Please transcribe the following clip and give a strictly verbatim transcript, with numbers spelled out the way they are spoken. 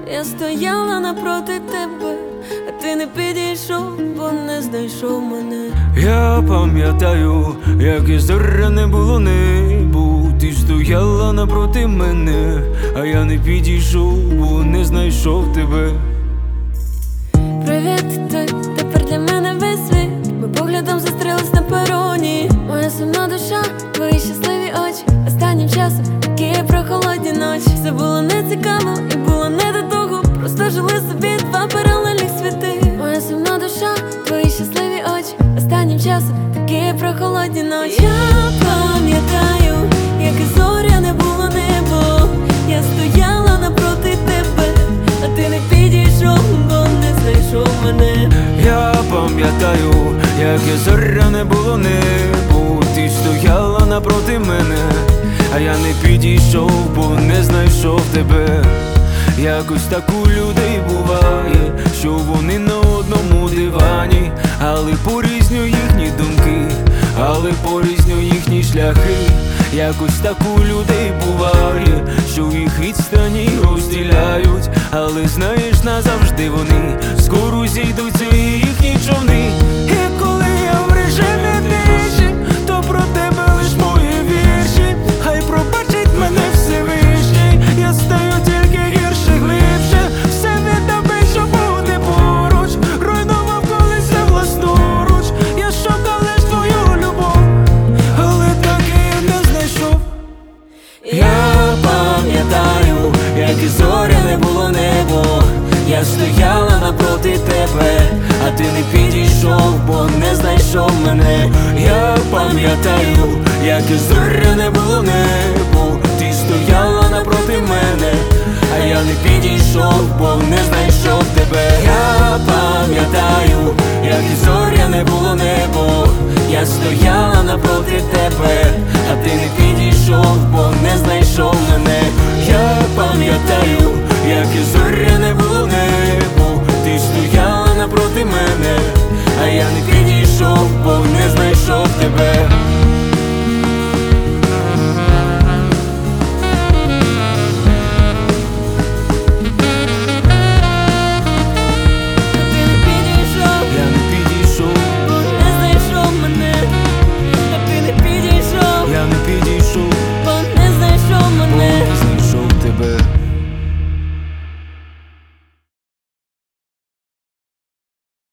Я стояла напроти тебе, а ти не підійшов, бо не знайшов мене. Я пам'ятаю, як і зоряне було небо. Ти стояла напроти мене, а я не підійшов, бо не знайшов тебе. Привіт, ти тепер для мене весь світ. Ми поглядом зустрілись на пероні. Моя сумна душа, твої щасливі очі. Останнім часом такі прохолодні ночі. Все було не цікаво і було не до того. Просто жили собі два паралельних світи. Моя сумна душа, твої щасливі очі. Останнім часом такі прохолодні ночі. Я пам'ятаю, як і зоряне було небо. Я стояла напроти тебе, а ти не підійшов, бо не знайшов мене. Я пам'ятаю, як і зоряне було небо. Ти стояла напроти мене, а я не підійшов, бо не знайшов тебе. Якось так у людей буває, що вони на одному дивані, але порізню їхні думки, але порізню їхні шляхи. Якось так у людей буває, що їх відстані розділяють, але знаєш, назавжди вони скоро зійдуться і їхні човни. І коли я в режимі тиші, то про тебе лиш мої вірші. Хай пробачить мене Всевишній, я стаю тільки гірше, глибше. Все віддаби, щоб бути поруч, руйнував колись я власноруч. Я шукав лиш твою любов, але так і не знайшов. Я пам'ятаю, як і зоряне було небо. Я стояла напроти тебе, а ти не підійшов, бо не знайшов мене. Я пам'ятаю, як і зоряне було небо. Ти стояла напроти мене, а я не підійшов, бо не знайшов тебе. Я пам'ятаю, як і зоряне було небо. Я стояла